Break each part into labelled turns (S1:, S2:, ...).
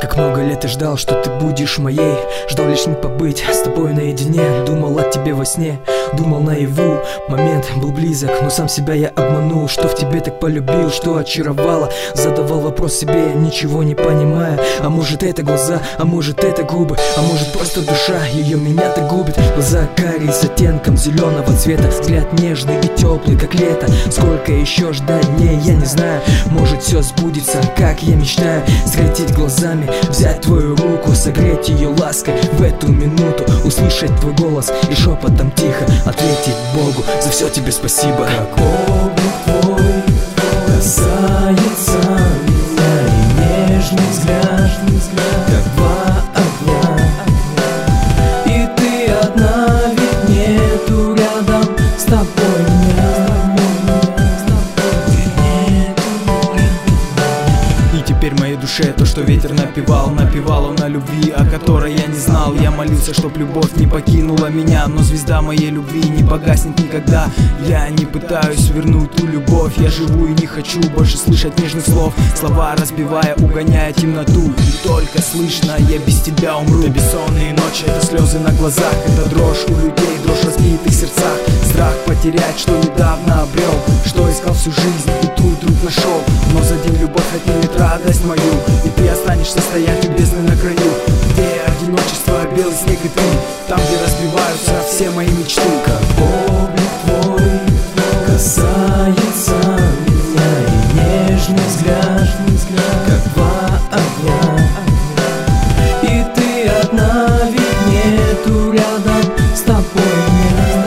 S1: Так много лет и ждал, что ты будешь моей. Ждал лишь не побыть с тобой наедине. Думал о тебе во сне, думал наяву. Момент был близок, но сам себя я обманул. Что в тебе так полюбил, что очаровало. Задавал вопрос себе, ничего не понимая. А может это глаза, а может это губы, а может просто душа, ее меня так губит. Глаза карие с оттенком зеленого цвета, взгляд нежный и теплый, как лето. Сколько еще ждать мне, я не знаю. Может все сбудется, как я мечтаю. Встретить глазами, взять твою руку, согреть ее лаской в эту минуту, услышать твой голос и шепотом тихо ответить Богу за все тебе спасибо.
S2: Как облик твой касается меня, и нежный взгляд, как два огня. И ты одна, ведь нету рядом с тобой меня.
S3: И теперь в моей душе то, что ветер напевал. Напевал он о любви, о которой я не знал. Я молился, чтоб любовь не покинула меня, но звезда моей любви не погаснет никогда. Я не пытаюсь вернуть ту любовь, я живу и не хочу больше слышать нежных слов. Слова разбивая, угоняя темноту, и только слышно, я без тебя умру. Это бессонные ночи, это слезы на глазах, это дрожь у людей, дрожь в разбитых сердцах. Страх потерять, что недавно обрел, что искал всю жизнь и тут вдруг нашел. Но за день любовь отнимет радость мою, и ты останешься стоять у бездны на краю, где одиночество, белый снег и ты, там, где разбиваются все мои мечты.
S2: Как облик твой касается меня, и нежный взгляд, как два огня. И ты одна, ведь нету рядом с тобой меня.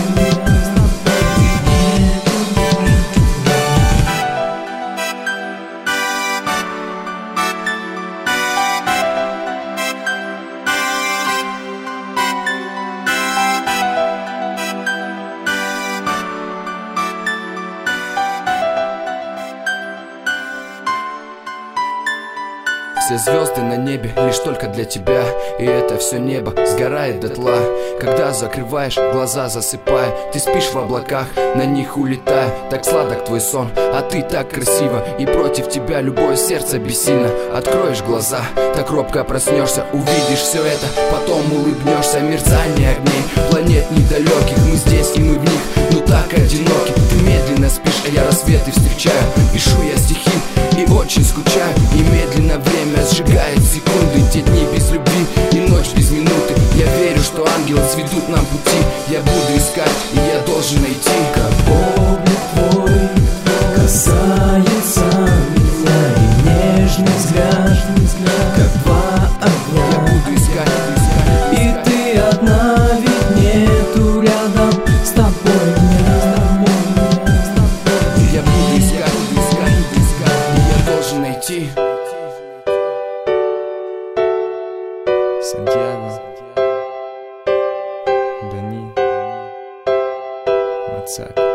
S4: Все звезды на небе лишь только для тебя, и это все небо сгорает дотла. Когда закрываешь глаза, засыпая, ты спишь в облаках, на них улетая. Так сладок твой сон, а ты так красива, и против тебя любое сердце бессильно. Откроешь глаза, так робко проснешься, увидишь все это, потом улыбнешься. Мерцание огней, планет недалеких, мы здесь и мы в них, но так одиноки. Ты медленно спишь, а я рассветы встречаю. Пишу я стихи и очень скучаю, и медленно время сжигает секунды, те дни без любви и ночь без минуты. Я верю, что ангелы сведут нам пути, я буду искать, и я должен найти.
S2: Как облик твой касается меня, и нежный взгляд, как два огня.
S4: Я буду искать,
S2: и ты одна, ведь нету рядом с тобой меня.
S4: я буду искать, и я должен найти.
S3: Сантьяго, Дани, Мацак.